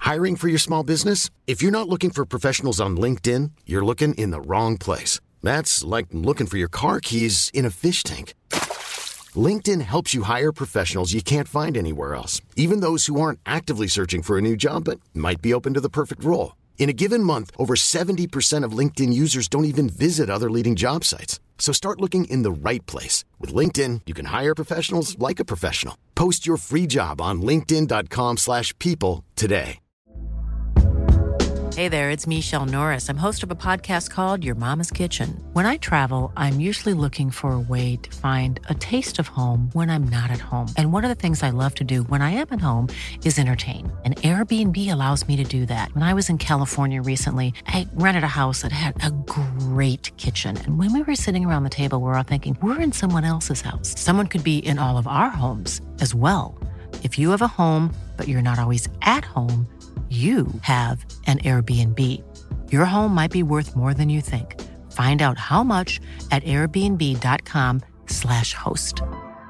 Hiring for your small business? If you're not looking for professionals on LinkedIn, you're looking in the wrong place. That's like looking for your car keys in a fish tank. LinkedIn helps you hire professionals you can't find anywhere else, even those who aren't actively searching for a new job but might be open to the perfect role. In a given month, over 70% of LinkedIn users don't even visit other leading job sites. So start looking in the right place. With LinkedIn, you can hire professionals like a professional. Post your free job on linkedin.com/people today. Hey there, it's Michelle Norris. I'm host of a podcast called Your Mama's Kitchen. When I travel, I'm usually looking for a way to find a taste of home when I'm not at home. And one of the things I love to do when I am at home is entertain. And Airbnb allows me to do that. When I was in California recently, I rented a house that had a great kitchen. And when we were sitting around the table, we were all thinking, we're in someone else's house. Someone could be in all of our homes as well. If you have a home, but you're not always at home, you have an Airbnb. Your home might be worth more than you think. Find out how much at airbnb.com/host.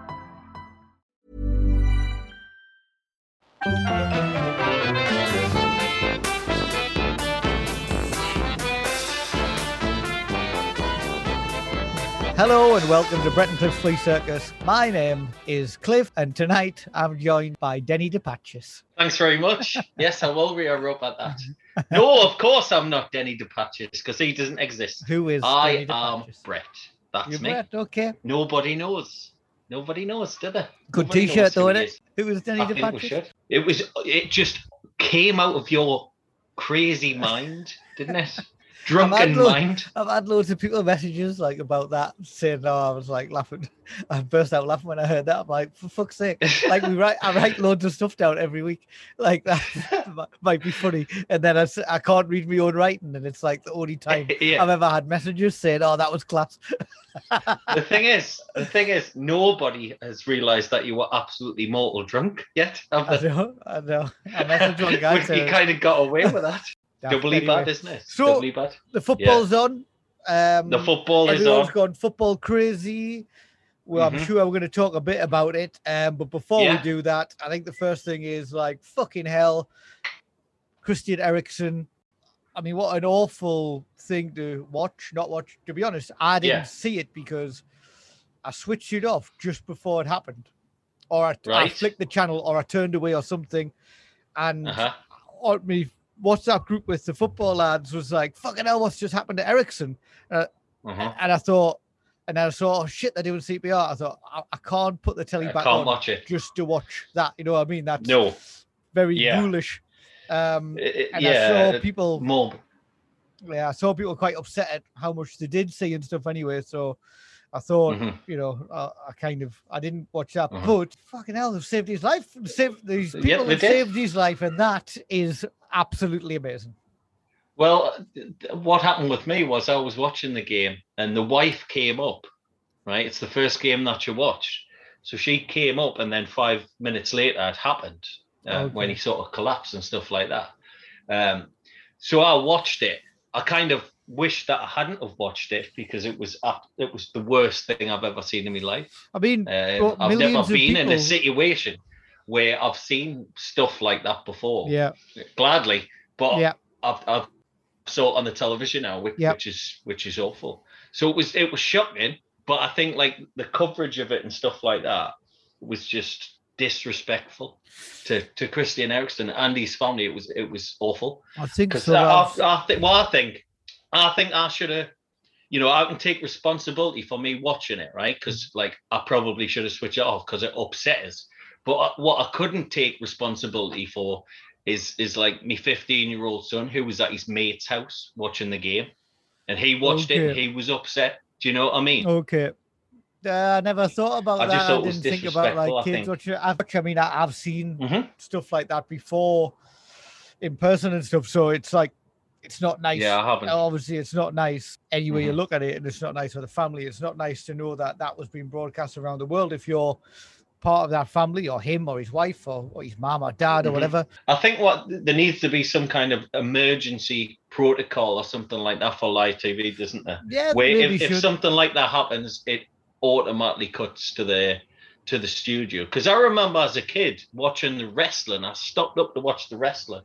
Hello and welcome to Brett and Cliff's Flea Circus. My name is Cliff and tonight I'm joined by Denny DePatchis. Thanks very much. Yes, I will re-up at that. No, of course I'm not Denny DePatchis because he doesn't exist. Who is I Denny am DePatchis? Brett. That's You're me. Brett, okay. Nobody knows. Nobody knows, do they? Good Nobody t-shirt knows though, who isn't he it? is. Who is Denny I think we DePatchis? should. It just came out of your crazy mind, didn't it? Drunken mind. I've had loads of people messages like about that saying, "No, I was like laughing. I burst out laughing when I heard that." I'm like, for fuck's sake! Like I write loads of stuff down every week. Like that might be funny, and then I can't read my own writing, and it's like the only time Yeah. I've ever had messages saying, "Oh, that was class." The thing is, nobody has realised that you were absolutely mortal drunk yet. Have I they? know. I messaged one guy You saying, kind of got away with that. Doubly anyway. bad, isn't it? So, Doubly bad. The football's on. The football is Everyone's on. gone football crazy. Well, I'm sure we're going to talk a bit about it. But before we do that, I think the first thing is like, fucking hell, Christian Eriksen. I mean, what an awful thing to not watch. To be honest, I didn't see it because I switched it off just before it happened. Or I flicked the channel or I turned away or something. And on me WhatsApp group with the football lads was like, fucking hell, what's just happened to Eriksen? And I thought, and then I saw, oh shit, they're doing CPR. I thought, I can't put the telly back on watch it. just to watch that. You know what I mean? That's very ghoulish. And I saw people I saw people quite upset at how much they did see and stuff anyway. So I thought, I didn't watch that, but fucking hell, they've saved his life. These people have saved his life, and that is absolutely amazing. Well, what happened with me was I was watching the game and the wife came up, right? It's the first game that you watched. So she came up and then 5 minutes later it happened when he sort of collapsed and stuff like that. So I watched it. I kind of wish that I hadn't have watched it because it was the worst thing I've ever seen in my life. I mean, I've never been in a situation where I've seen stuff like that before. Yeah, gladly, but I've saw it on the television now, which is awful. So it was shocking, but I think like the coverage of it and stuff like that was just disrespectful to Christian Eriksen and his family. It was awful. I think so. I think I should have, I can take responsibility for me watching it, right? Because like I probably should have switched it off because it upset us. But what I couldn't take responsibility for is like my 15-year-old son who was at his mate's house watching the game, and he watched it and he was upset. Do you know what I mean? Okay. I never thought about that. I didn't think about like kids watching it. I've seen stuff like that before in person and stuff. So it's like, it's not nice. Yeah, I haven't. Obviously, it's not nice any way you look at it, and it's not nice for the family. It's not nice to know that was being broadcast around the world if you're part of that family, or him, or his wife, or his mom or dad, or whatever. I think there needs to be some kind of emergency protocol or something like that for live TV, doesn't there? Yeah, where if something like that happens, it automatically cuts to the studio. Because I remember as a kid watching the wrestling. I stopped up to watch the wrestling,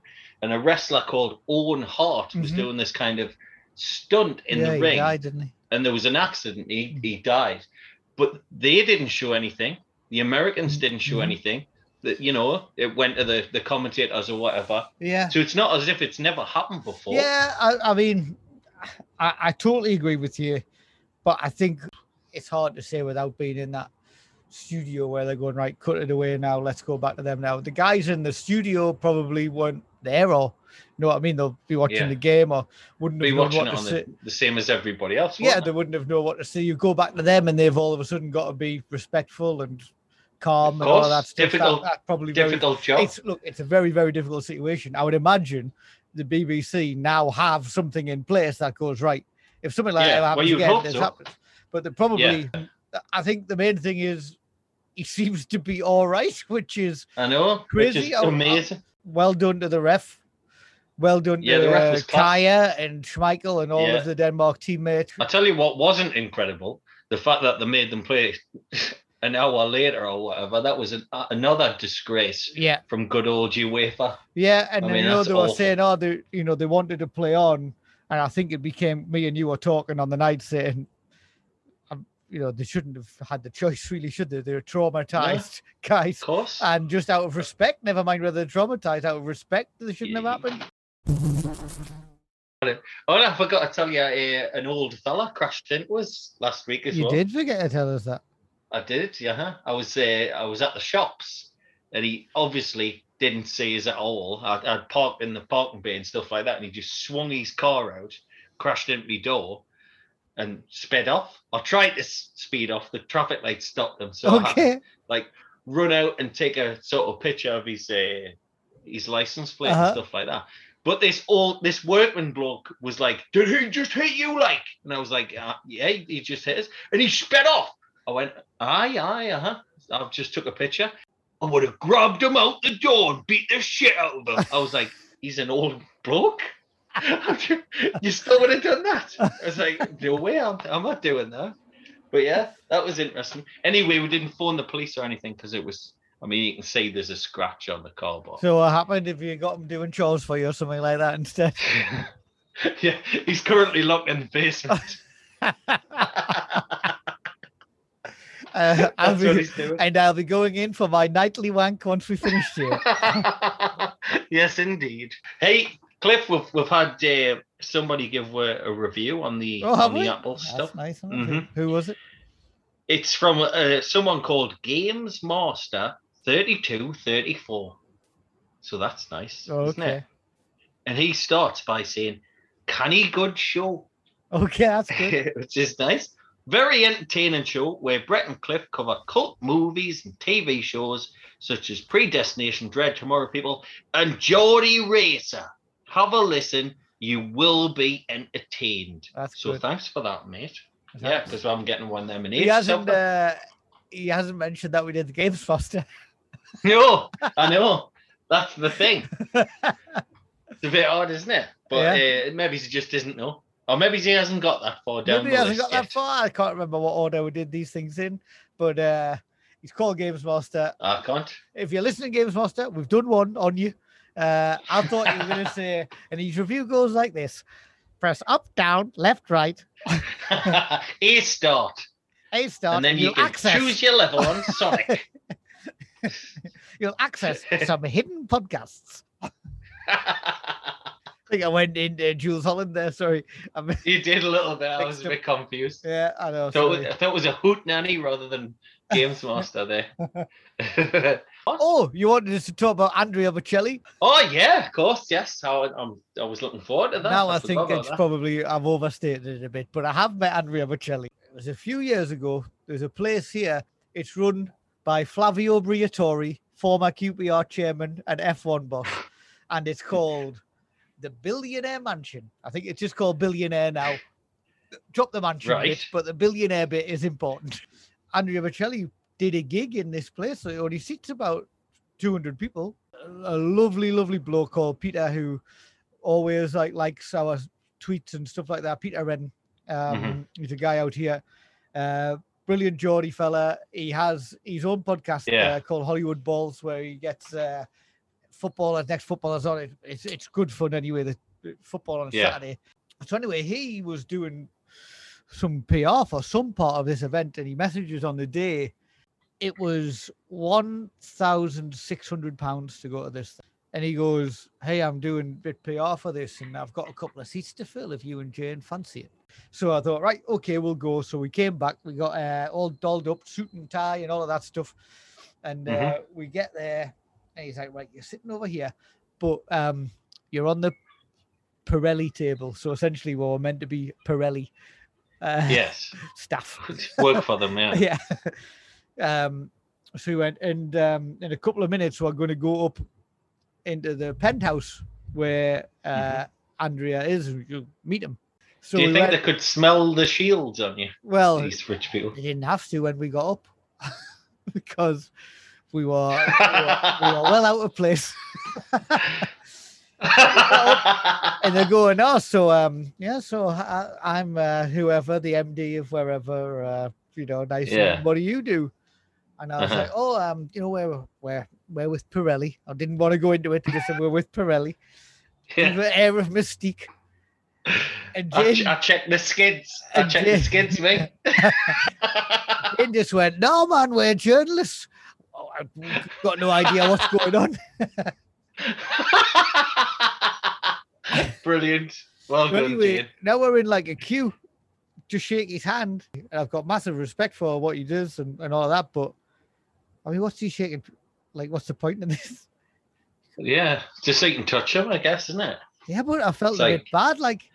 and a wrestler called Owen Hart was doing this kind of stunt in the ring. He died, didn't he? And there was an accident. He died. But they didn't show anything. The Americans didn't show anything. That, you know, it went to the commentators or whatever. Yeah. So it's not as if it's never happened before. Yeah, I mean, I totally agree with you, but I think it's hard to say without being in that studio where they're going, right, cut it away now, let's go back to them now. The guys in the studio probably weren't there, or you know what I mean, they'll be watching the game or wouldn't be have known watching what it to on say. the same as everybody else. Yeah, they wouldn't have known what to say. You go back to them and they've all of a sudden got to be respectful and calm and all that stuff. That's probably difficult job. It's a very, very difficult situation. I would imagine the BBC now have something in place that goes, right, if something like that happens again, this happens. But they probably, I think the main thing is he seems to be all right, which is crazy. Which is amazing. Well done to the ref. Well done to Kaya and Schmeichel and all of the Denmark teammates. I tell you what wasn't incredible, the fact that they made them play an hour later or whatever. That was another disgrace from good old UEFA. Yeah, and they were saying, they wanted to play on, and I think it became me and you were talking on the night saying, they shouldn't have had the choice, really, should they? They're traumatized guys. Of course. And just out of respect, never mind whether they're traumatized, out of respect, they shouldn't have happened. Oh, I forgot to tell you, an old fella crashed into us last week as well. You did forget to tell us that. I did, yeah. I was at the shops, and he obviously didn't see us at all. I'd parked in the parking bay and stuff like that, and he just swung his car out, crashed into my door, and sped off. I tried to speed off. The traffic light stopped him, so I had to, run out and take a sort of picture of his license plate and stuff like that. But this workman bloke was like, "Did he just hit you?" And I was like, "Yeah, he just hit us," and he sped off. I went, "Aye, I just took a picture. I would have grabbed him out the door and beat the shit out of him." I was like, "He's an old bloke. You still would have done that?" I was like, "No way, I'm not doing that." But yeah, that was interesting. Anyway, we didn't phone the police or anything because it was, you can see there's a scratch on the car. So what happened if you got him doing chores for you or something like that instead? Yeah, he's currently locked in the basement. I'll be going in for my nightly wank once we finish here. Yes, indeed. Hey, Cliff, we've had somebody give a review on the Apple stuff. That's nice. Who was it? It's from someone called Games Master 3234. So that's nice, isn't it? And he starts by saying, "Canny good show." Okay, that's good. Which is nice. Very entertaining show where Brett and Cliff cover cult movies and TV shows such as Predestination, Dread, Tomorrow People, and Geordie Racer. Have a listen. You will be entertained. That's so good. Thanks for that, mate. Yeah, because I'm getting one of them. He hasn't mentioned that we did the Games Master. No, I know. That's the thing. It's a bit odd, isn't it? But maybe he just doesn't know. Or maybe he hasn't got that far down. Maybe he hasn't got that far. I can't remember what order we did these things in. But he's called Games Master. I can't. If you're listening, Games Master, we've done one on you. I thought you were going to say, and his review goes like this: press up, down, left, right. A start. And then you can choose your level on Sonic. You'll access some hidden podcasts. I think I went into Jules Holland there. Sorry. You did a little bit. I was a bit confused. Yeah, I know. I thought it was a hoot nanny rather than Games Master there. Oh, you wanted us to talk about Andrea Bocelli? Oh, yeah, of course. Yes. I was looking forward to that. Now I think it's probably, I've overstated it a bit, but I have met Andrea Bocelli. It was a few years ago. There's a place here. It's run by Flavio Briatore, former QPR chairman and F1 boss. And it's called the Billionaire Mansion. I think it's just called Billionaire now. Drop the mansion bit, but the billionaire bit is important. Andrea Bocelli did a gig in this place. So it only seats about 200 people. A lovely, lovely bloke called Peter who always likes our tweets and stuff like that. Peter Redden. He's a guy out here. Brilliant Geordie fella. He has his own podcast called Hollywood Balls, where he gets next footballers on it. It's good fun anyway. The football on a Saturday. So anyway, he was doing some PR for some part of this event, and he messages on the day. It was £1,600 to go to this thing. And he goes, hey, I'm doing a bit PR for this, and I've got a couple of seats to fill if you and Jane fancy it. So I thought, right, okay, we'll go. So we came back. We got all dolled up, suit and tie and all of that stuff. And we get there, and he's like, right, you're sitting over here, but you're on the Pirelli table. So essentially, we're meant to be Pirelli staff. Work for them, yeah. Yeah. So we went, and in a couple of minutes, we're going to go up into the penthouse where Andrea is, and you'll meet him. So do you think they could smell the shields on you? Well, these rich people. They didn't have to when we got up because we were well out of place. And they're going, oh, so so I'm whoever, the MD of wherever, nice. Yeah. What do you do? And I was like, oh, we're with Pirelli. I didn't want to go into it. I just said we're with Pirelli. Yeah. The air of mystique. And Jane, I checked the skids. The skids, mate. Jane just went, no, man, we're journalists. Oh, I've got no idea what's going on. Brilliant. Well done, anyway, Jane. Now we're in like a queue to shake his hand. And I've got massive respect for what he does and all that. But I mean, what's he shaking? Like, what's the point in this? Yeah, just so you can touch him, I guess, isn't it? Yeah, but I felt a bit bad. Like,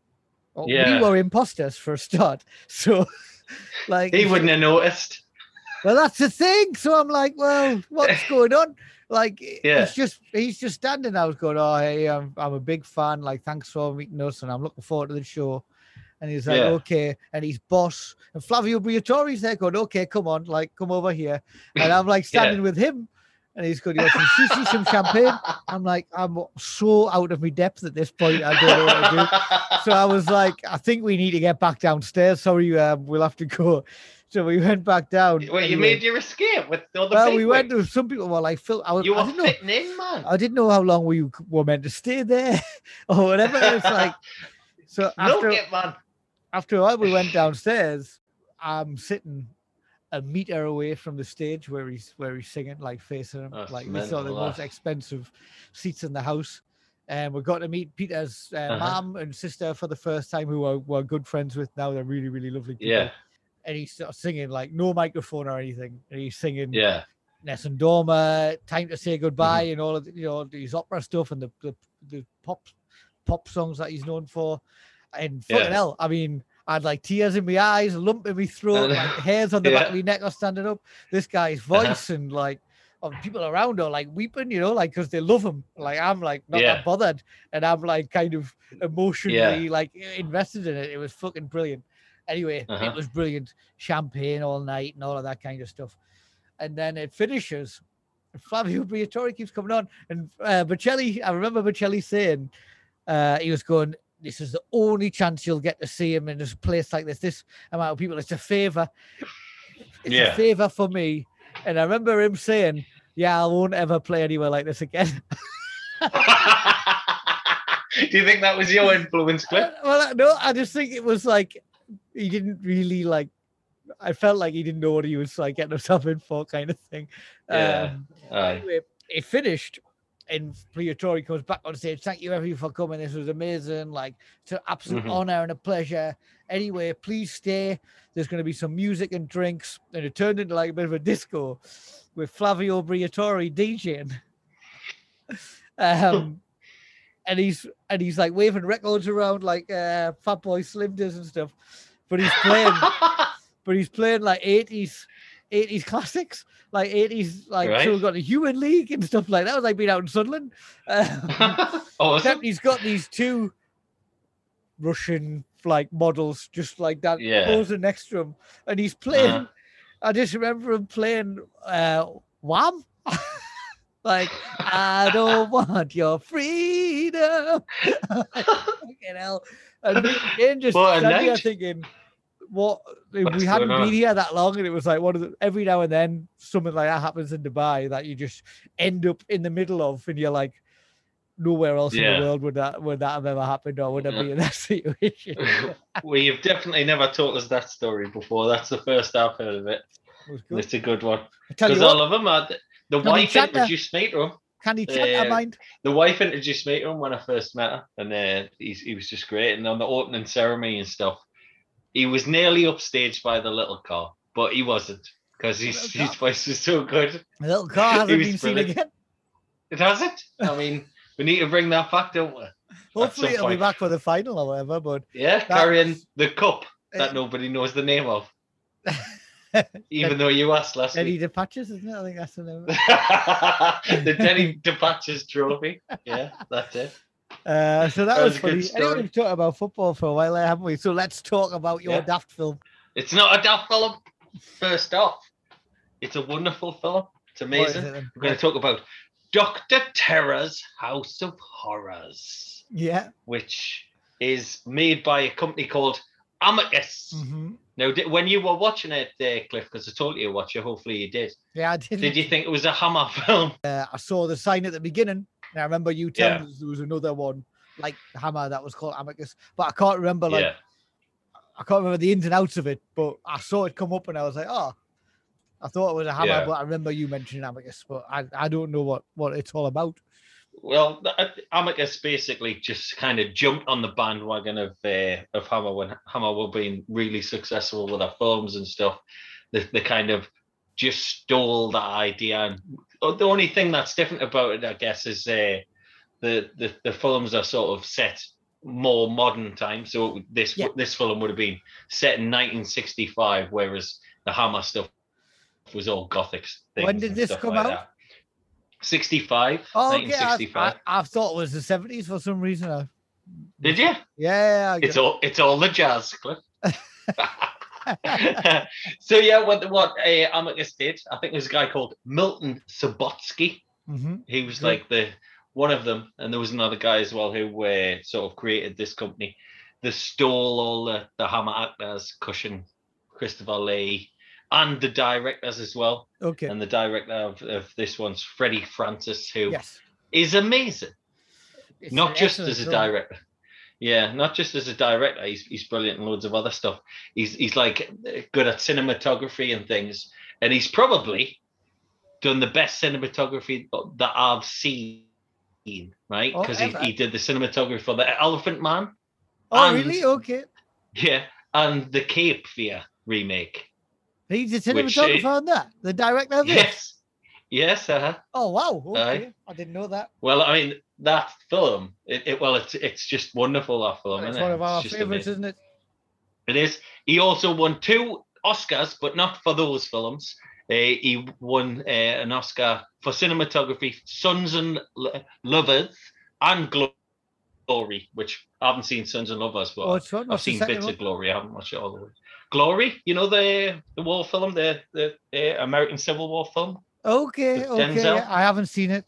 we were imposters for a start. So, like, he wouldn't have noticed. Well, that's the thing. So I'm like, well, what's going on? Like, he's just standing there. I was going, oh, hey, I'm a big fan. Like, thanks for meeting us, and I'm looking forward to the show. And he's like, okay. And he's boss. And Flavio Briatore's there going, okay, come on, like, come over here. And I'm like standing with him. And he's going, some sushi, some champagne. I'm like, I'm so out of my depth at this point. I don't know what to do. So I was like, I think we need to get back downstairs. Sorry, we'll have to go. So we went back down. Well, you made your escape with the other people. We went to some people were like, Phil, you were fitting in, man. I didn't know how long we were meant to stay there or whatever. It's like, so after a while, we went downstairs. I'm sitting a meter away from the stage where he's singing, like facing him. Like we saw the most expensive seats in the house. And we got to meet Peter's mom and sister for the first time, who we're good friends with now. They're really, really lovely people. Yeah. And he starts singing, like, no microphone or anything. And he's singing Nessun Dorma, Time to Say Goodbye, and all of these opera stuff and the pop songs that he's known for. And fucking hell, I mean, I had like tears in my eyes, a lump in my throat, like hairs on the back of my neck are standing up. This guy's voice and like people around are like weeping, like, because they love him. Like, I'm like not that bothered, and I'm like kind of emotionally like invested in it. It was fucking brilliant. Anyway, it was brilliant. Champagne all night and all of that kind of stuff. And then it finishes. Flavio Briatore keeps coming on, and Bocelli. I remember Bocelli saying he was going, this is the only chance you'll get to see him in a place like this. This amount of people, it's a favor. It's a favor for me. And I remember him saying, yeah, I won't ever play anywhere like this again. Do you think that was your influence, Cliff? Well, no, I just think it was like, he didn't really like, I felt like he didn't know what he was like getting himself in for, kind of thing. Anyway, it finished. And Briatore comes back on stage. Thank you, everyone, for coming. This was amazing. Like, it's an absolute honor and a pleasure. Anyway, please stay. There's going to be some music and drinks. And it turned into like a bit of a disco with Flavio Briatore DJing. And he's like waving records around like Fatboy Slim does and stuff. But he's playing like 80s classics, like 80s, like so we've got the Human League and stuff like that. It was like being out in Sunderland. Except he's got these two Russian like models just like that posing next to him, and he's playing. I just remember him playing Wham. Like, I don't want your freedom. Fucking hell. And just standing here thinking, what What's we hadn't going on? been here that long, and it was like every now and then something like that happens in Dubai that you just end up in the middle of, and you're like, nowhere else in the Yeah. world would that have ever happened, or would I be in that situation? Well, you've definitely never told us that story before. That's the first I've heard of it. It was And good. it's a good one. I tell you Because I what, love him. The Candy wife Chandler. introduced me to him. Candy Chandler, mind. The wife introduced me to him when I first met her, and he was just great. And on the opening ceremony and stuff, he was nearly upstaged by the little car, but he wasn't because his voice was so good. The little car hasn't He was been seen brilliant. again. It hasn't. I mean, we need to bring that back, don't we? Hopefully it'll be back for the final or whatever. But yeah, carrying the cup that nobody knows the name of. Even though you asked last Denny week. DePatches, isn't it? I think that's the name. The Denny DePatches trophy. Yeah, that's it. So that was a good funny. story. Anyway, we've talked about football for a while, haven't we? So let's talk about your daft film. It's not a daft film. First off, it's a wonderful film. It's amazing. We're going to talk about Dr. Terror's House of Horrors. Yeah. Which is made by a company called Amicus. Mm-hmm. Now, when you were watching it, Cliff, because I told you to watch it, hopefully you did. Yeah, I did. Did you think it was a Hammer film? I saw the sign at the beginning. And I remember you telling us there was another one like Hammer that was called Amicus, but I can't remember I can't remember the ins and outs of it. But I saw it come up and I was like, oh, I thought it was a Hammer, but I remember you mentioning Amicus, but I don't know what it's all about. Well, Amicus basically just kind of jumped on the bandwagon of Hammer when Hammer were being really successful with their films and stuff. They kind of just stole that idea. And the only thing that's different about it, I guess, is the films are sort of set more modern time. So this film would have been set in 1965, whereas the Hammer stuff was all Gothic things. When did this come out? 65. Oh, 1965. I thought it was the 70s for some reason. Did you? Yeah. It's all the jazz, Cliff. So what Amicus did, I think there's a guy called Milton Subotsky. Mm-hmm. He was like one of them, and there was another guy as well who sort of created this company. They stole all the Hammer actors, Cushion, Christopher Lee, and the directors as well. Okay. And the director of this one's Freddie Francis, who is amazing. It's not just as a director. Yeah, not just as a director. He's brilliant in loads of other stuff. He's like good at cinematography and things. And he's probably done the best cinematography that I've seen, right? Because he did the cinematography for The Elephant Man. Oh, really? Okay. Yeah, and the Cape Fear remake. He's a cinematographer on that? The director of it? Yes. Oh, wow. Okay. I didn't know that. Well, I mean, that film, it's just wonderful, that film, It's isn't one it? of our favorites, isn't it? It is. He also won 2 Oscars, but not for those films. He won an Oscar for cinematography, Sons and Lovers, and Glory, which I haven't seen Sons and Lovers, but I've seen bits of Glory. I haven't watched it all the way. Glory, you know the war film, the American Civil War film. Okay. I haven't seen it.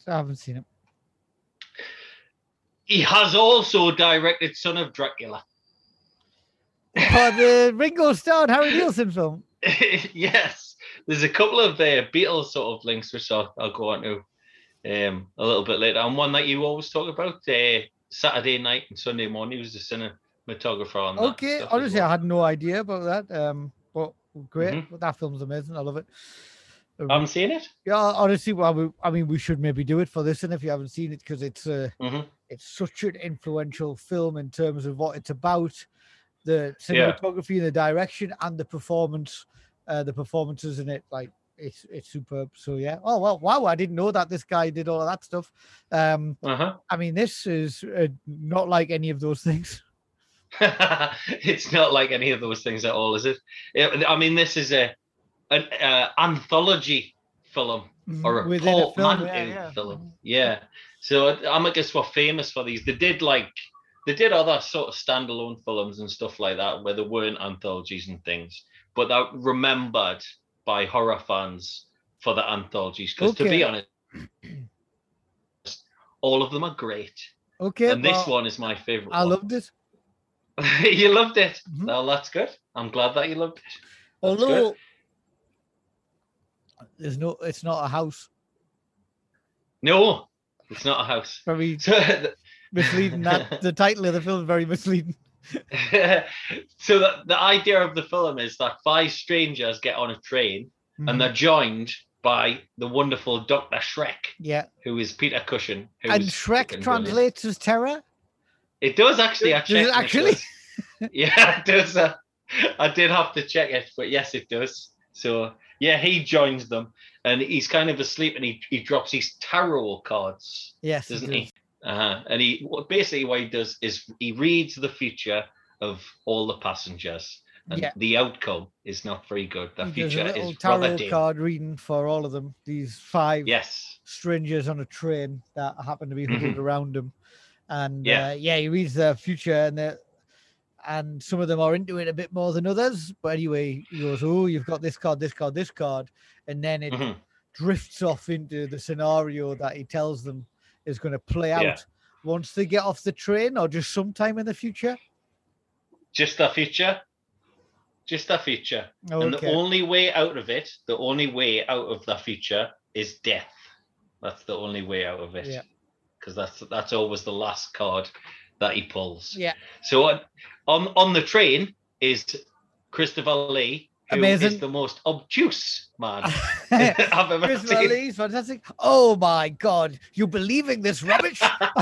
He has also directed Son of Dracula. Oh, the Ringo Starr and Harry Nilsson film. Yes, there's a couple of Beatles sort of links which I'll go on to a little bit later. And one that you always talk about, Saturday night and Sunday morning, he was the cinematographer on that. Okay, honestly, I had no idea about that. But great, that film's amazing. I love it. I haven't seen it. Yeah, honestly, we should maybe do it for this, and if you haven't seen it, because it's such an influential film in terms of what it's about, the cinematography and the direction and the performances in it. Like it's superb. So yeah. Oh well, wow! I didn't know that this guy did all of that stuff. I mean, this is not like any of those things. It's not like any of those things at all, is it? I mean, this is an anthology film or a portmanteau film. Yeah. So Amicus were famous for these. They did other sort of standalone films and stuff like that where there weren't anthologies and things, but they're remembered by horror fans for the anthologies. Because to be honest, all of them are great. Okay. And this one is my favorite. I loved it. You loved it. Mhm. Well, that's good. I'm glad that you loved it. That's Although good. it's not a house. No, it's not a house. Very So, misleading. That the title of the film is very misleading. so the idea of the film is that 5 strangers get on a train and they're joined by the wonderful Dr. Shrek, who is Peter Cushing. And Shrek translates as terror? It does actually. Does it actually? Yeah, it does. I did have to check it, but yes, it does. So yeah, he joins them and he's kind of asleep and he drops these tarot cards. Yes, doesn't he? And he basically what he does is he reads the future of all the passengers, and the outcome is not very good. The future is rather dim. Card reading for all of them. These 5 yes strangers on a train that happen to be huddled around him, and he reads their future, and some of them are into it a bit more than others. But anyway, he goes, "Oh, you've got this card, this card, this card," and then it drifts off into the scenario that he tells them is going to play out once they get off the train, or just sometime in the future. Just the future. Okay. And the only way out of it, the only way out of the future is death. That's the only way out of it. Yeah. Because that's always the last card that he pulls. Yeah. So on the train is Christopher Lee, who is the most obtuse man I've ever Christopher seen. Lee's fantastic. Oh my God, you believing this rubbish?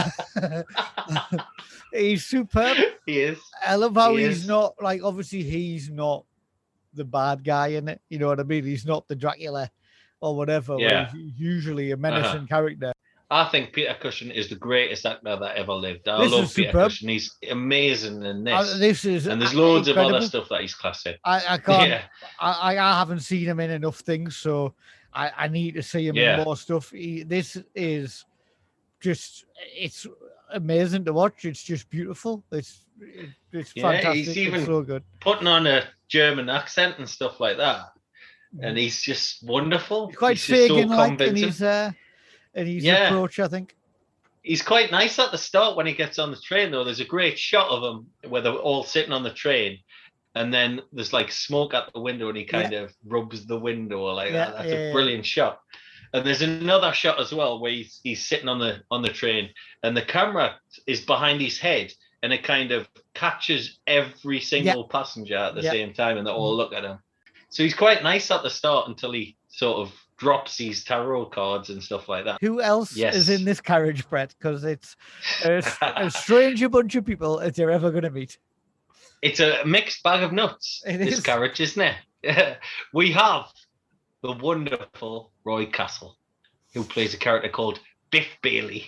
He's superb. He is. I love how he's not obviously he's not the bad guy in it. You know what I mean? He's not the Dracula or whatever. Yeah. He's usually a menacing character. I think Peter Cushing is the greatest actor that ever lived. I love Peter Cushing. He's amazing in this. And there's loads of other stuff that he's classic. I can't. Yeah. I haven't seen him in enough things, so I need to see him in more stuff. This is just it's amazing to watch. It's just beautiful. It's fantastic. He's even it's so good. Putting on a German accent and stuff like that, and he's just wonderful. He's quite Fagin-like in his approach, I think. He's quite nice at the start when he gets on the train, though. There's a great shot of him where they're all sitting on the train, and then there's like smoke out the window, and he kind of rubs the window like that. That's a brilliant shot. And there's another shot as well where he's sitting on the train, and the camera is behind his head, and it kind of catches every single passenger at the same time, and they all look at him. So he's quite nice at the start until he sort of drops these tarot cards and stuff like that. Who else is in this carriage, Brett? Because it's a stranger bunch of people as you're ever going to meet. It's a mixed bag of nuts, this carriage, isn't it? We have the wonderful Roy Castle, who plays a character called Biff Bailey.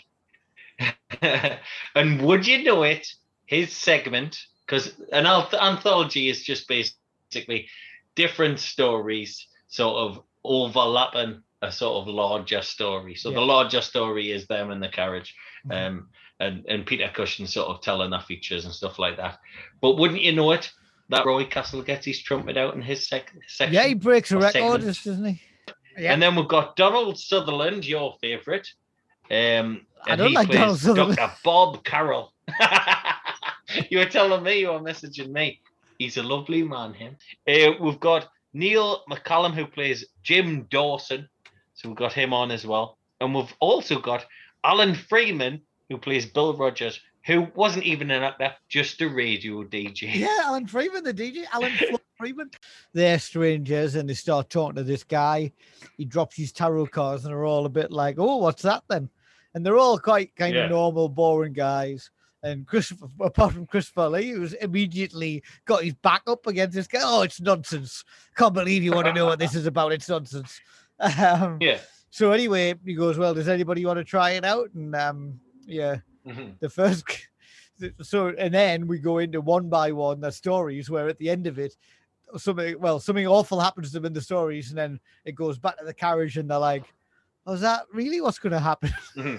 And would you know it, his segment, because an anthology is just basically different stories sort of overlapping a sort of larger story. So the larger story is them in the carriage, and Peter Cushing sort of telling their features and stuff like that. But wouldn't you know it, that Roy Castle gets his trumpet out in his section? Yeah, he breaks a record, doesn't he? Yeah. And then we've got Donald Sutherland, your favourite. And I don't like Donald Sutherland. Dr. Bob Carroll. You were telling me, you were messaging me. He's a lovely man, him. We've got Neil McCallum, who plays Jim Dawson. So we've got him on as well. And we've also got Alan Freeman, who plays Bill Rogers, who wasn't even an actor, just a radio DJ. Yeah, Alan Freeman, the DJ. Alan Freeman. They're strangers, and they start talking to this guy. He drops his tarot cards, and they're all a bit like, oh, what's that then? And they're all quite kind of normal, boring guys. And Christopher, apart from Christopher Lee, who's immediately got his back up against this guy. Oh, it's nonsense. Can't believe you want to know what this is about. It's nonsense. So anyway, he goes, well, does anybody want to try it out? And the first... So, and then we go into one by one the stories where at the end of it, something awful happens to them in the stories, and then it goes back to the carriage, and they're like, oh, is that really what's going to happen?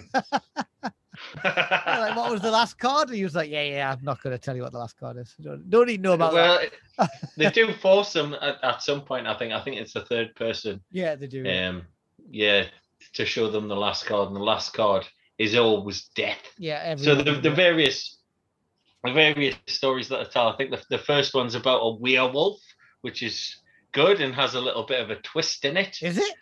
Like, what was the last card? And he was like, yeah, I'm not going to tell you what the last card is. Don't even know about that. They do force them at some point, I think it's the third person. Yeah, they do. To show them the last card, and the last card is always death. Yeah. So the various various stories that I tell. I think the first one's about a werewolf, which is good and has a little bit of a twist in it. Is it?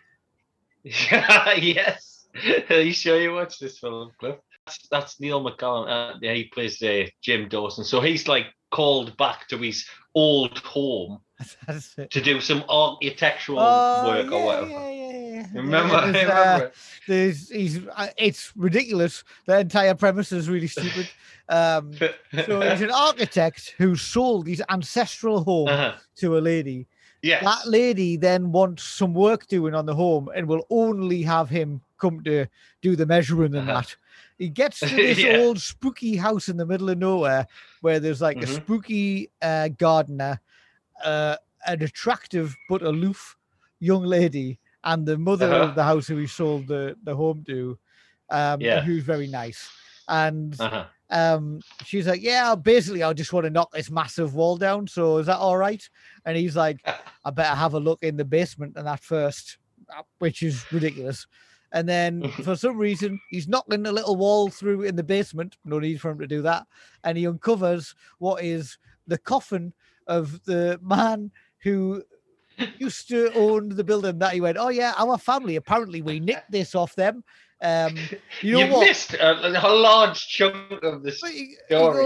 Yes. Are you sure you watched this film, Cliff? That's Neil McCallum. He plays Jim Dawson. So he's like called back to his old home to do some architectural work or whatever. Yeah. Remember it? It's ridiculous. The entire premise is really stupid. So he's an architect who sold his ancestral home to a lady. Yes. That lady then wants some work doing on the home and will only have him come to do the measuring and that. He gets to this old spooky house in the middle of nowhere where there's like a spooky gardener, an attractive but aloof young lady, and the mother of the house who he sold the home to, who's very nice. And she's like, basically, I just want to knock this massive wall down. So is that all right? And he's like, I better have a look in the basement and that first, which is ridiculous. And then for some reason, he's knocking a little wall through in the basement. No need for him to do that. And he uncovers what is the coffin of the man who used to own the building that he went, oh, yeah, our family, apparently we nicked this off them. You missed a large chunk of the story.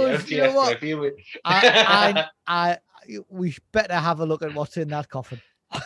We better have a look at what's in that coffin.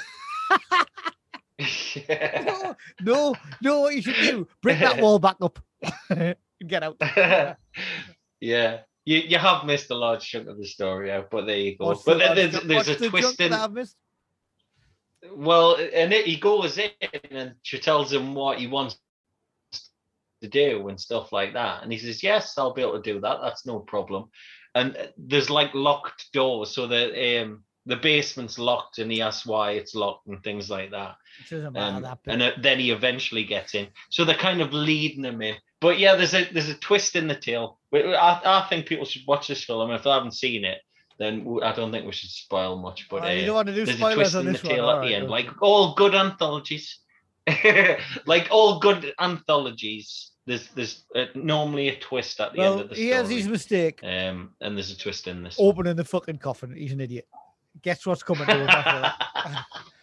No, what you should do, bring that wall back up. Get out. Yeah, you have missed a large chunk of the story, but there you go. There's a twist in that I've missed. Well, and he goes in and she tells him what he wants to do and stuff like that, and he says, yes, I'll be able to do that, that's no problem. And there's like locked doors, so the basement's locked, and he asks why it's locked and things like that. It doesn't matter that bit. And then he eventually gets in, so they're kind of leading him in. But yeah, there's a twist in the tale. I think people should watch this film. If they haven't seen it, then I don't think we should spoil much. But you don't want to do there's spoilers a twist on in this the tail one. at the end, like all good anthologies. Like all good anthologies, there's normally a twist at the end of the story. He has his mistake. And there's a twist in this. Opening the fucking coffin. He's an idiot. Guess what's coming to him after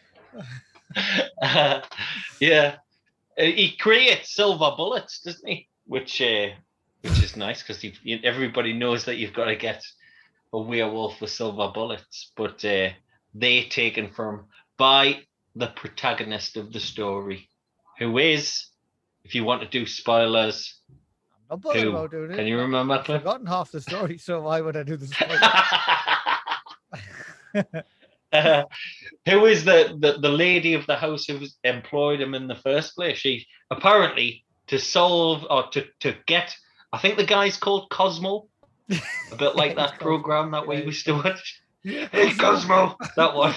that? Yeah, he creates silver bullets, doesn't he? Which is nice because everybody knows that you've got to get a werewolf with silver bullets, but they're taken from by the protagonist of the story, who is, if you want to do spoilers, I'm not bothered about doing it. Can you remember? I've forgotten half the story, so why would I do the spoilers? Who is the lady of the house who employed him in the first place? She apparently to solve or to get, I think the guy's called Cosmo, a bit like that program that we used to watch. Hey Cosmo, that one.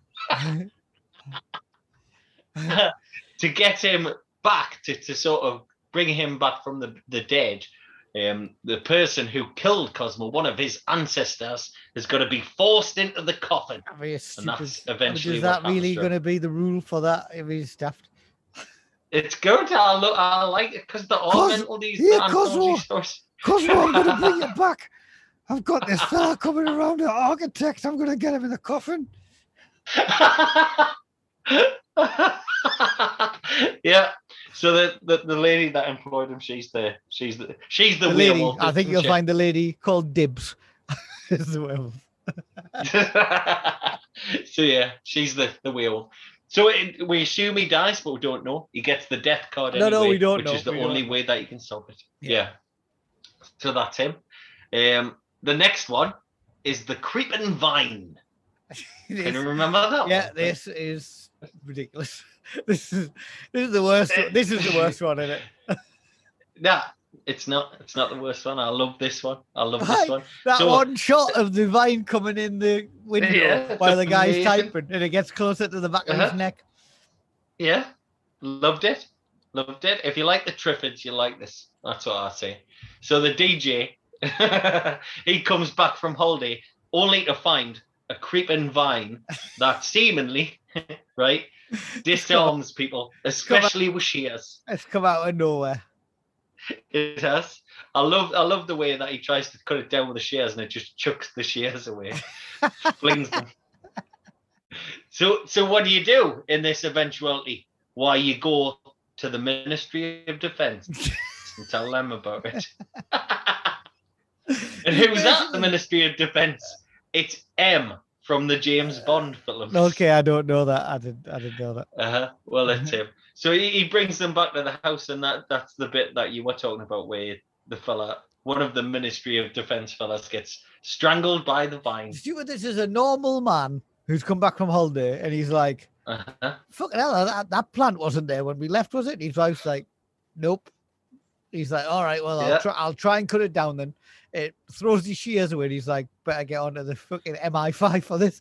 To get him back, to sort of bring him back from the dead, the person who killed Cosmo, one of his ancestors, is going to be forced into the coffin. And that's eventually is that really going to be the rule for that if he's daft? It's good. I like it because they're all mental these Cosmo, I'm going to bring you back. I've got this fella coming around, an architect. I'm going to get him in the coffin. Yeah. So the lady that employed him, she's the lady. werewolf. I think you'll find the lady called Dibs. Is the werewolf. So yeah, she's the werewolf. So we assume he dies, but we don't know. He gets the death card anyway, no, we don't which know. is the only way that you can stop it. Yeah. So that's him. The next one is the Creeping Vine. Can you remember that? Yeah, one? This is ridiculous. This is the worst. This is the worst one, isn't it? Nah, it's not. It's not the worst one. I love this one. I love this one. That one shot of the vine coming in the window while the guy's typing, and it gets closer to the back of his neck. Yeah, loved it. Loved it. If you like the Triffids, you like this. That's what I say. So the DJ, he comes back from holiday only to find a creeping vine that seemingly, right, disarms people, especially with shears. It's come out of nowhere. It has. I love the way that he tries to cut it down with the shears and it just chucks the shears away, flings them. So what do you do in this eventuality? Why you go to the Ministry of Defence and tell them about it. And who's at the Ministry of Defence? It's M from the James Bond films. Okay, I don't know that. I didn't know that. Well, it's him. So he brings them back to the house, and that's the bit that you were talking about, where the fella, one of the Ministry of Defence fellas, gets strangled by the vine. Stuart, this is a normal man who's come back from holiday, and he's like, fucking hell, that plant wasn't there when we left, was it? His wife's like, nope. He's like, all right, well, I'll try and cut it down then. It throws his shears away. And he's like, better get onto the fucking MI5 for this.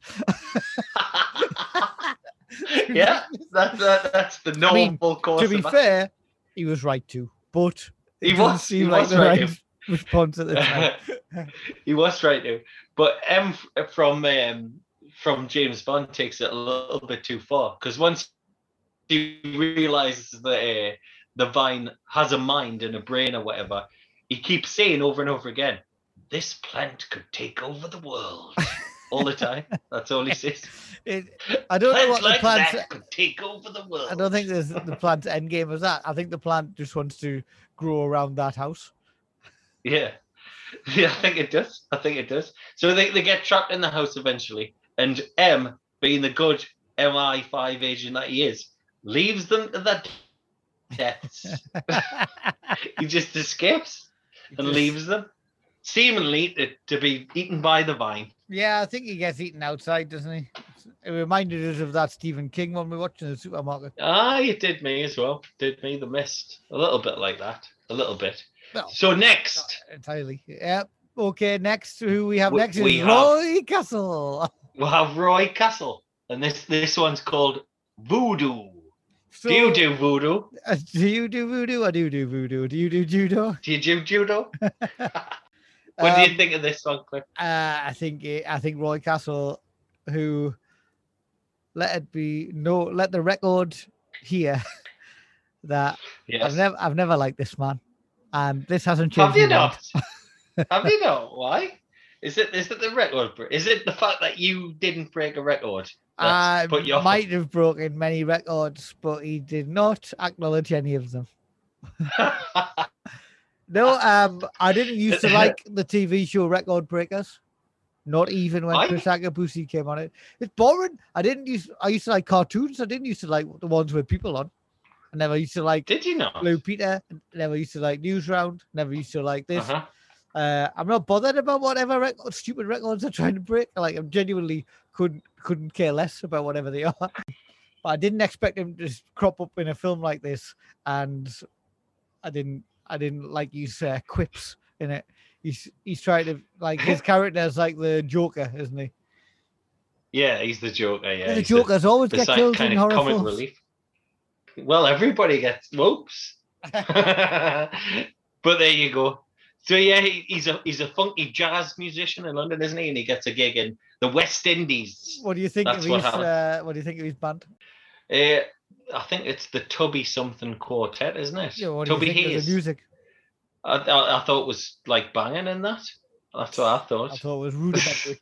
Yeah, that's the normal course. To be fair, he was right to, but he was the right response at the time. He was right to, but M from James Bond takes it a little bit too far, because once he realizes that the vine has a mind and a brain or whatever, he keeps saying over and over again, this plant could take over the world. All the time. That's all he says. I don't know what like the plant could take over the world. I don't think the plant's end game is that. I think the plant just wants to grow around that house. Yeah, I think it does. So they get trapped in the house eventually, and M, being the good MI5 agent that he is, leaves them to their deaths. He just escapes and leaves them, seemingly to be eaten by the vine. Yeah, I think he gets eaten outside, doesn't he? It reminded us of that Stephen King one we watched in the supermarket. It did me as well. Did me, The Mist. A little bit like that. A little bit. Well, so next. not entirely. Yeah. Okay, next, who we have next is Roy Castle. We'll have Roy Castle. And this one's called Voodoo. So, do you do voodoo? Do you do voodoo? I do voodoo. Do you do judo? Do you do judo? What do you think of this one, Cliff? I think Roy Castle, who let the record hear that I've never liked this man, and this hasn't changed. Have you not? Have you not? Why? Is it the record? Is it the fact that you didn't break a record? I might have broken many records, but he did not acknowledge any of them. No, I didn't used to like the TV show Record Breakers. Not even when Chris Akabusi came on it. It's boring. I used to like cartoons. I didn't used to like the ones with people on. I never used to like. Did you not? Blue Peter. Never used to like Newsround. Never used to like this. I'm not bothered about whatever stupid records they're trying to break. Like, I'm genuinely couldn't care less about whatever they are. But I didn't expect him to crop up in a film like this, and I didn't like his quips in it. He's trying to, like, his character is like the Joker, isn't he? Yeah, he's the Joker. Yeah, the Jokers always get killed in horror comic films. Relief. Well, everybody gets whoops. But there you go. So yeah, he's a funky jazz musician in London, isn't he? And he gets a gig in the West Indies. What do you think of his? What do you think of his band? I think it's the Tubby Something Quartet, isn't it? Yeah, what do you think of the music? I thought it was like banging in that. That's what I thought. I thought it was rudimentary.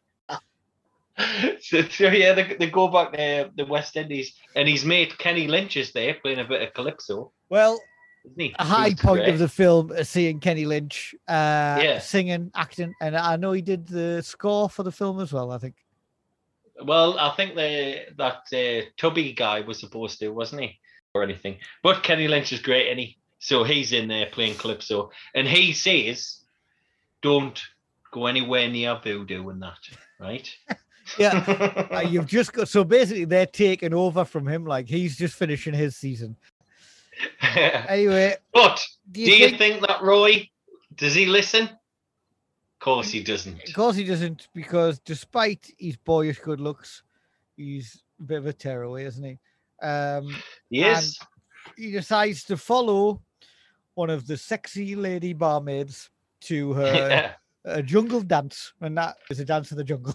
so yeah, they go back to the West Indies, and his mate Kenny Lynch is there playing a bit of calypso. Well, a high point of the film is seeing Kenny Lynch singing, acting, and I know he did the score for the film as well, I think. Well, I think that Tubby guy was supposed to, wasn't he? Or anything. But Kenny Lynch is great, isn't he? So he's in there playing calypso. And he says, don't go anywhere near voodoo and that, right? Yeah. You've just got, so basically they're taking over from him, like he's just finishing his season. Anyway. But do you think that Roy, does he listen? Of course he doesn't. Of course he doesn't, because despite his boyish good looks, he's a bit of a tearaway, isn't he? Yes. He decides to follow one of the sexy lady barmaids to her a jungle dance, and that is a dance in the jungle.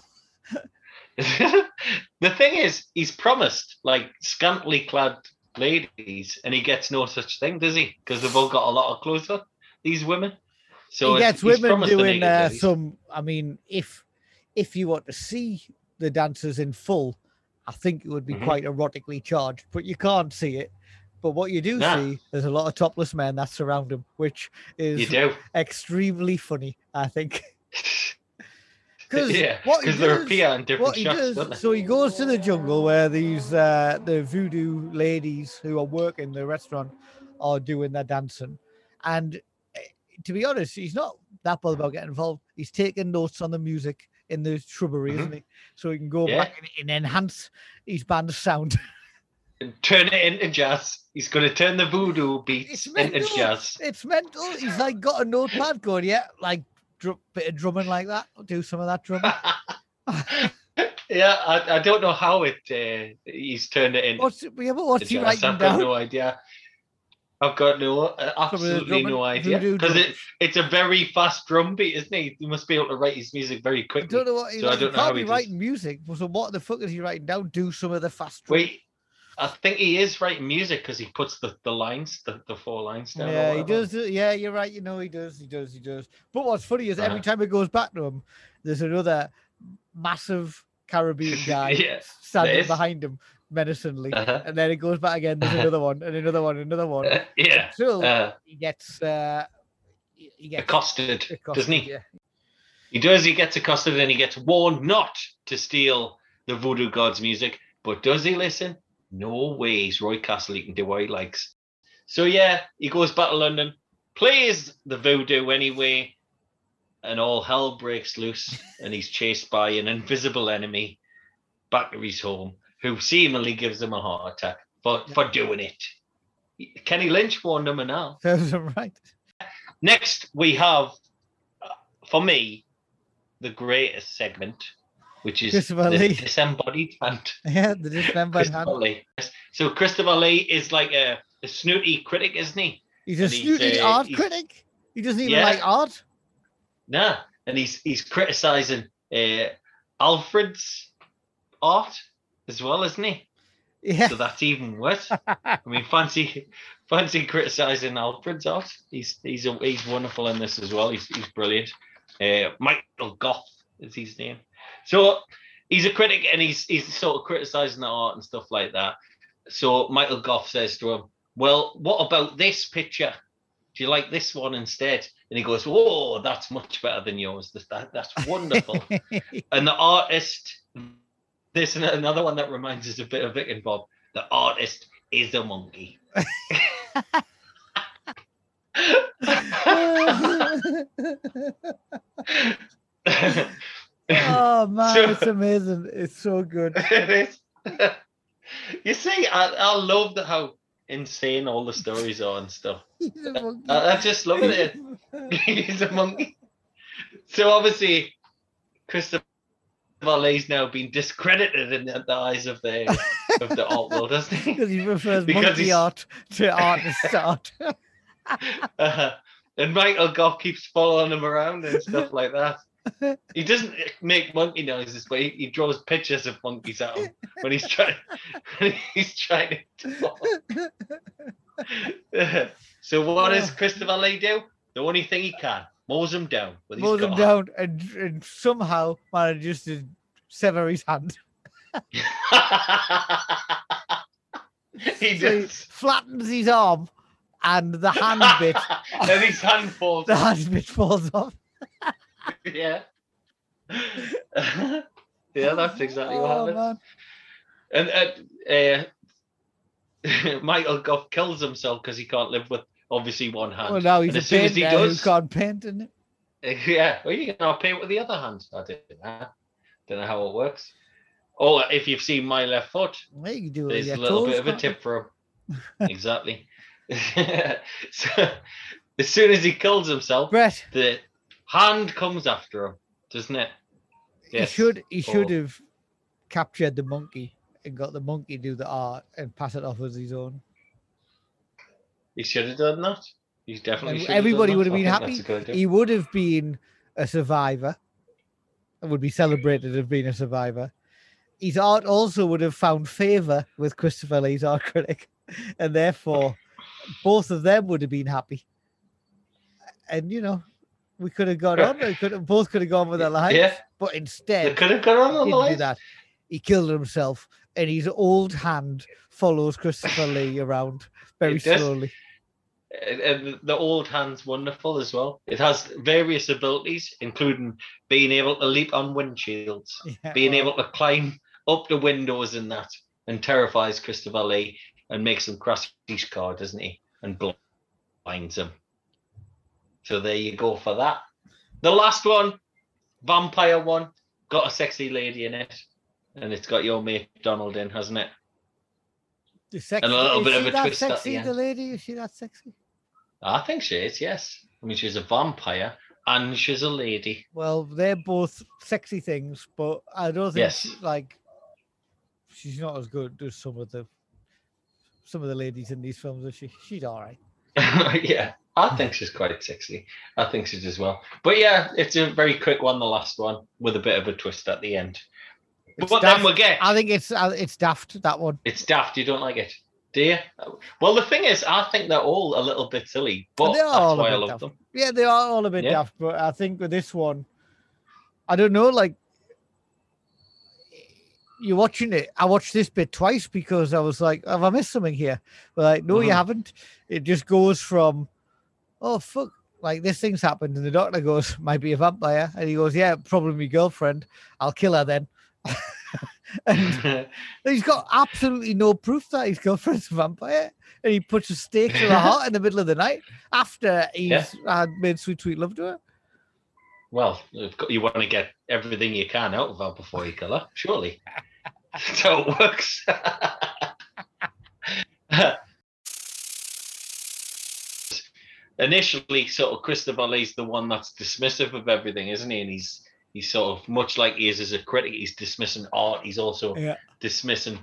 The thing is, he's promised like scantily clad ladies, and he gets no such thing, does he? Because they've all got a lot of clothes on, these women. So he gets he's women promised the doing niggas, some. I mean, if you want to see the dancers in full, I think it would be quite erotically charged, but you can't see it. But what you do see, there's a lot of topless men that surround him, which is extremely funny, I think. Because they appear in different shots, don't they? So he goes to the jungle where these the voodoo ladies who are working the restaurant are doing their dancing, and to be honest, he's not that bothered about getting involved. He's taking notes on the music in the shrubbery, isn't he? So he can go back and enhance his band's sound. And turn it into jazz. He's going to turn the voodoo beats into jazz. It's mental. He's like got a notepad going, like bit of drumming like that. I'll do some of that drumming. Yeah, I don't know how he's turned it into. What's he writing down? I've got no idea. I've got absolutely no idea, because it's a very fast drum beat, isn't he? He must be able to write his music very quickly. I don't know what he can't be writing music. So what the fuck is he writing down? Do some of the fast drum. Wait, I think he is writing music because he puts the lines, the 4 lines down. Yeah, he does. Yeah, you're right. You know, he does. But what's funny is every time it goes back to him, there's another massive Caribbean guy standing behind him menacingly, and then it goes back again. There's another one, and another one, and another one. Until he gets accosted, doesn't he? Yeah. He does. He gets accosted, and he gets warned not to steal the voodoo god's music. But does he listen? No way. He's Roy Castle. He can do what he likes. So yeah, he goes back to London, plays the voodoo anyway, and all hell breaks loose, and he's chased by an invisible enemy back to his home, who seemingly gives him a heart attack for doing it. Kenny Lynch warned him now. That's right. Next, we have, for me, the greatest segment, which is the disembodied hand. Yeah, the disembodied hand. Lee. So Christopher Lee is like a snooty critic, isn't he? He's a snooty art critic? He doesn't even like art? Nah, and he's criticising Alfred's art as well, isn't he? Yeah. So that's even worse. I mean, fancy criticising Alfred's art. He's wonderful in this as well. He's brilliant. Michael Gough is his name. So he's a critic, and he's sort of criticising the art and stuff like that. So Michael Gough says to him, "Well, what about this picture? Do you like this one instead?" And he goes, "Whoa, that's much better than yours. That's wonderful." And the artist, this and another one that reminds us a bit of Vic and Bob. The artist is a monkey. Oh man, it's amazing. It's so good. It is. You see, I love how insane all the stories are and stuff. I just love it. He's a monkey. So obviously, Christopher Lee's now been discredited in the eyes of the art world, hasn't he? Because he prefers monkey art to artist art. And Michael Gough keeps following him around and stuff like that. He doesn't make monkey noises, but he draws pictures of monkeys at him when he's trying to talk. So what does Christopher Lee do? The only thing he can, mows him down with his gun. Down and somehow manages to sever his hand. He flattens his arm, and the hand bit. And his hand falls. The hand bit falls off. Yeah. Yeah, that's exactly what happens. Man. And Michael Gough kills himself because he can't live with obviously one hand. Well, now he's a painter who can't paint, isn't it? Yeah, well, you can paint with the other hand. I don't know how it works. Or if you've seen My Left Foot, well, you can do there's a little bit of a tip for him. Exactly. So as soon as he kills himself, Brett, the hand comes after him, doesn't it? Yes. He should have captured the monkey and got the monkey to do the art and pass it off as his own. He should have done that. He definitely should. Everybody would have been happy. He would have been a survivor and would be celebrated as being a survivor. His art also would have found favour with Christopher Lee's art critic, and therefore both of them would have been happy. And We could have gone on. Both could have gone with their lives. Yeah. But instead, They could have gone on he the didn't do life. that. He killed himself, and his old hand follows Christopher Lee around very It does. slowly. And the old hand's wonderful as well. It has various abilities, including being able to leap on windshields, being able to climb up the windows and that, and terrifies Christopher Lee and makes him crash his car, doesn't he? And blinds him. So there you go for that. The last one, vampire one, got a sexy lady in it, and it's got your mate Donald in, hasn't it? And a little bit of a twist at the sexy, end. the lady? Is she that sexy? I think she is, yes. I mean, she's a vampire and she's a lady. Well, they're both sexy things, but I don't think she's not as good as some of the ladies in these films, is she? She's all right. Yeah, I think she's quite sexy. I think she does well. But yeah, it's a very quick one, the last one, with a bit of a twist at the end. But then we'll get... I think it's daft, that one. It's daft. You don't like it, do you? Well, the thing is, I think they're all a little bit silly, but that's why I love them. Yeah, they are all a bit daft, but I think with this one, I don't know, like, you're watching it. I watched this bit twice because I was like, have I missed something here? But like, no, you haven't. It just goes from, oh, fuck, like this thing's happened. And the doctor goes, might be a vampire. And he goes, yeah, probably my girlfriend. I'll kill her then. And he's got absolutely no proof that his girlfriend's a vampire. And he puts a stake to her heart in the middle of the night after he's had made sweet, sweet love to her. Well, you want to get everything you can out of her before you kill her, surely. That's how it works. Initially, sort of Christopher Lee's the one that's dismissive of everything, isn't he? And he's sort of, much like he is as a critic, he's dismissing art. He's also dismissing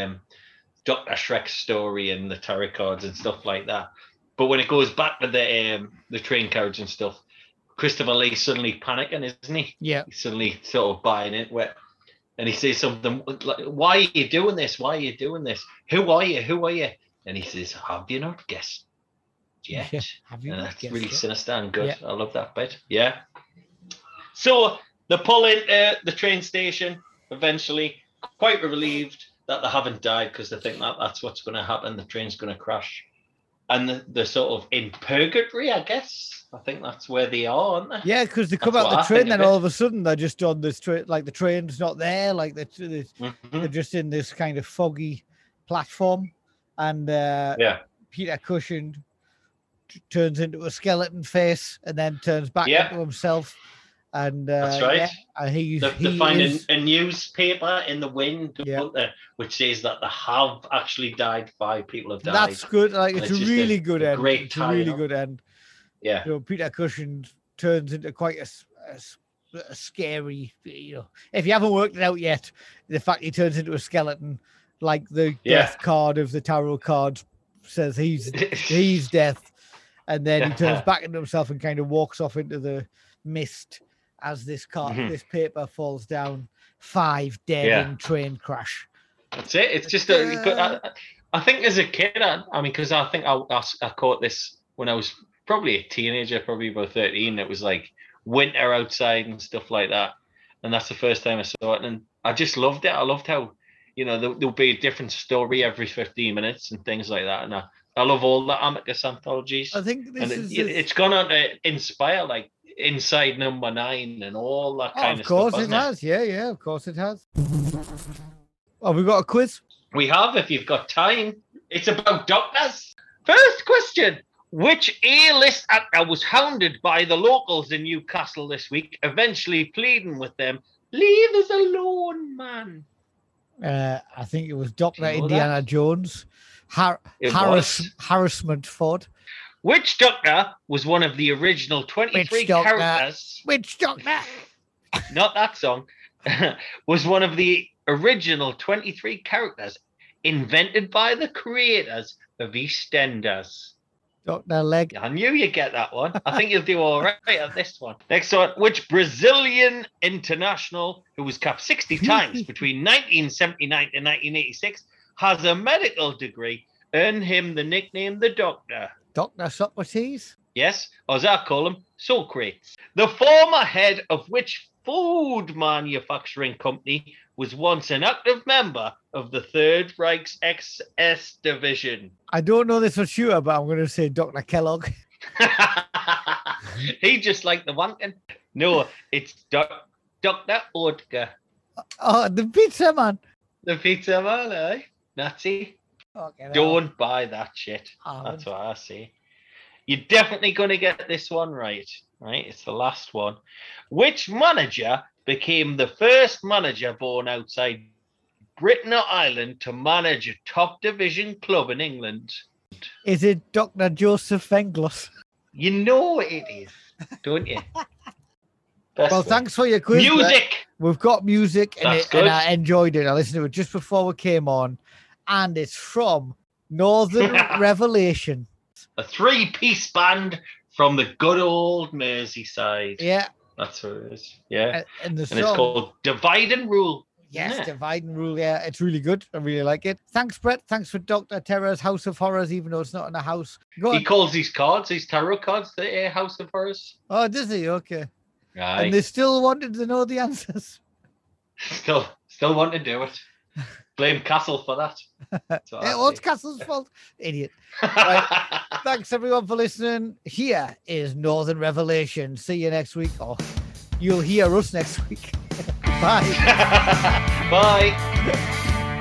Dr. Shrek's story and the tarot cards and stuff like that. But when it goes back to the train carriage and stuff, Christopher Lee's suddenly panicking, isn't he? Yeah. He's suddenly sort of buying it. And he says something like, why are you doing this? Why are you doing this? Who are you? Who are you? And he says, have you not guessed yet? Yeah, have you and not that's guessed really yet? sinister and good. Yeah. I love that bit. Yeah. So they pull into the train station eventually, quite relieved that they haven't died because they think that that's what's going to happen. The train's going to crash. And they're sort of in purgatory, I guess. I think that's where they are, aren't they? Yeah, because they come out the train, then all of a sudden they're just on this train, like the train's not there, like they're just in this kind of foggy platform. And Peter Cushing turns into a skeleton face and then turns back into himself. And that's right. They find a newspaper in the wind, which says that they have actually died. 5 people have died. That's good. Like it's a really good end. Great it's a really good end. Yeah. You know, Peter Cushing turns into quite a scary. You know, if you haven't worked it out yet, the fact he turns into a skeleton, like the death card of the tarot card says he's death, and then he turns back into himself and kind of walks off into the mist. As this this paper falls down, 5 dead in train crash. That's it. It's just I think as a kid, I mean, because I think I caught this when I was probably a teenager, probably about 13. It was like winter outside and stuff like that, and that's the first time I saw it, and I just loved it. I loved how, you know, there'll be a different story every 15 minutes and things like that, and I love all the Amicus anthologies. I think it's gone on to inspire like Inside Number 9 and all that kind of stuff. Of course it has. Yeah, of course it has. Oh, we got a quiz? We have, if you've got time. It's about doctors. First question. Which A-list actor was hounded by the locals in Newcastle this week, eventually pleading with them, leave us alone, man? I think it was Dr. Indiana Jones. Harassment Ford. Which Doctor was one of the original 23 characters? Which Doctor? Not that song. Was one of the original 23 characters invented by the creators of EastEnders. Dr. Leg. I knew you'd get that one. I think you'll do all right at this one. Next one. Which Brazilian international, who was capped 60 times between 1979 and 1986, has a medical degree, earned him the nickname the Doctor? Dr. Socrates? Yes, or as I call them, Socrates. The former head of which food manufacturing company was once an active member of the Third Reich's SS Division. I don't know this for sure, but I'm going to say Dr. Kellogg. He just liked the wanking. No, it's Dr. Oetker. Oh, the pizza man. The pizza man, eh? Nazi. Okay, Don't buy that shit. That's what I say. You're definitely going to get this one right. Right? It's the last one. Which manager became the first manager born outside Britain or Ireland to manage a top division club in England? Is it Dr. Joseph Fenglos? You know it is, don't you? Well, thanks for your quiz. Music! Brett. We've got music in That's it, good. and I enjoyed it. I listened to it just before we came on, and it's from Northern Revelation. A 3-piece band from the good old Merseyside. Yeah. That's what it is. Yeah. And It's called Divide and Rule. Yes, Divide and Rule. Yeah, it's really good. I really like it. Thanks, Brett. Thanks for Dr. Terror's House of Horrors, even though it's not in a house. He calls these cards, these tarot cards, the House of Horrors. Oh, does he? Okay. Right. And they still wanted to know the answers. Still want to do it. Blame Castle for that. What's Castle's fault? Idiot. Right. Thanks, everyone, for listening. Here is Northern Revelation. See you next week. Or you'll hear us next week. Bye. Bye.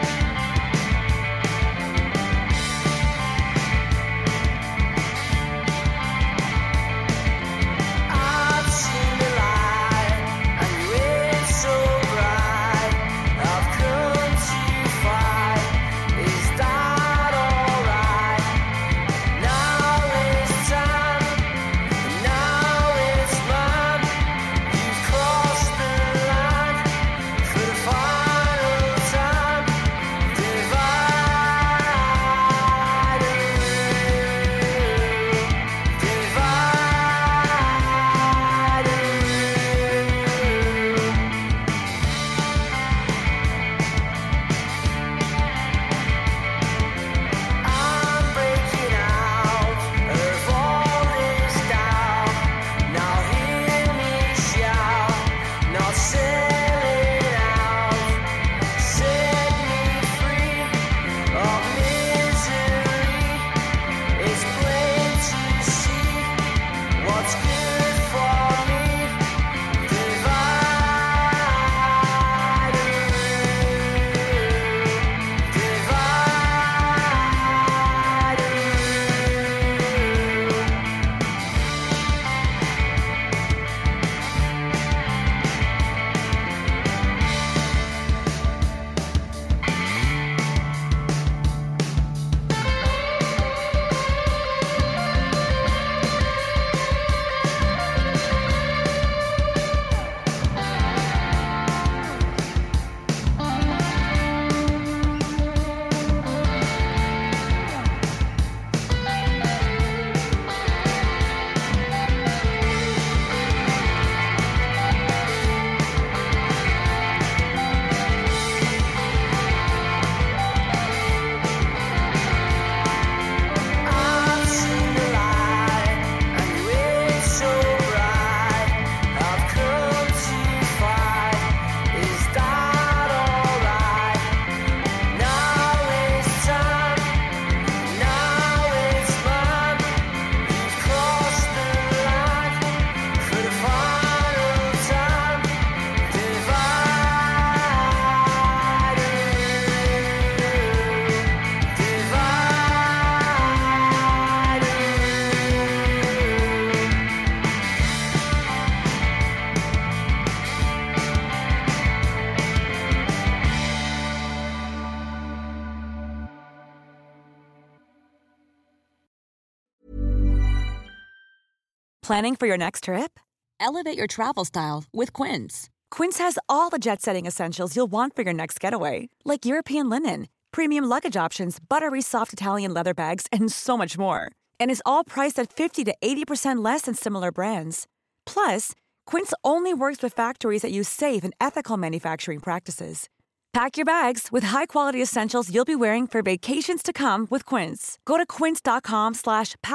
Planning for your next trip? Elevate your travel style with Quince. Quince has all the jet-setting essentials you'll want for your next getaway, like European linen, premium luggage options, buttery soft Italian leather bags, and so much more. And is all priced at 50 to 80% less than similar brands. Plus, Quince only works with factories that use safe and ethical manufacturing practices. Pack your bags with high-quality essentials you'll be wearing for vacations to come with Quince. Go to quince.com/pack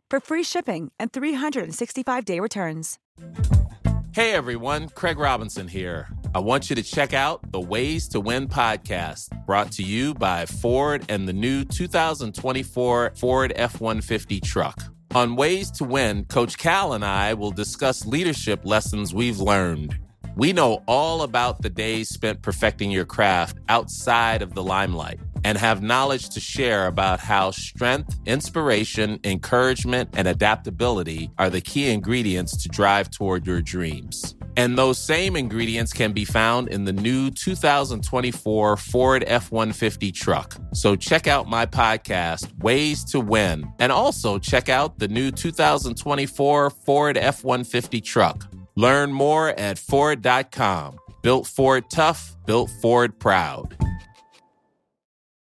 for free shipping and 365-day returns. Hey everyone, Craig Robinson here. I want you to check out the Ways to Win podcast, brought to you by Ford and the new 2024 Ford F-150 truck. On Ways to Win, Coach Cal and I will discuss leadership lessons we've learned. We know all about the days spent perfecting your craft outside of the limelight and have knowledge to share about how strength, inspiration, encouragement, and adaptability are the key ingredients to drive toward your dreams. And those same ingredients can be found in the new 2024 Ford F-150 truck. So check out my podcast, Ways to Win, and also check out the new 2024 Ford F-150 truck. Learn more at Ford.com. Built Ford tough, built Ford proud.